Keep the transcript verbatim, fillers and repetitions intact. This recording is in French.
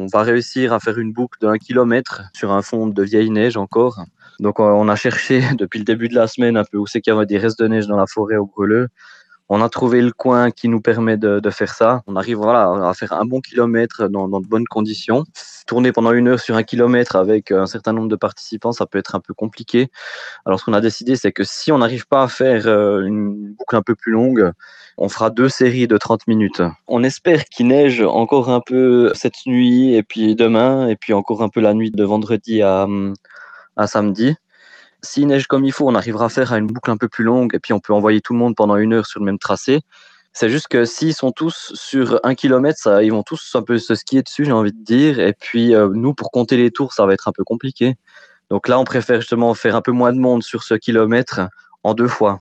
va réussir à faire une boucle d'un kilomètre sur un fond de vieille neige encore. Donc on a cherché depuis le début de la semaine un peu où c'est qu'il y avait des restes de neige dans la forêt au Greleu. On a trouvé le coin qui nous permet de, de faire ça. On arrive voilà, à faire un bon kilomètre dans, dans de bonnes conditions. Tourner pendant une heure sur un kilomètre avec un certain nombre de participants, ça peut être un peu compliqué. Alors ce qu'on a décidé, c'est que si on n'arrive pas à faire une boucle un peu plus longue, on fera deux séries de trente minutes. On espère qu'il neige encore un peu cette nuit et puis demain, et puis encore un peu la nuit de vendredi à, à samedi. S'il neige comme il faut, on arrivera à faire une boucle un peu plus longue et puis on peut envoyer tout le monde pendant une heure sur le même tracé. C'est juste que s'ils sont tous sur un kilomètre, ça, ils vont tous un peu se skier dessus, j'ai envie de dire. Et puis euh, nous, pour compter les tours, ça va être un peu compliqué. Donc là, on préfère justement faire un peu moins de monde sur ce kilomètre en deux fois.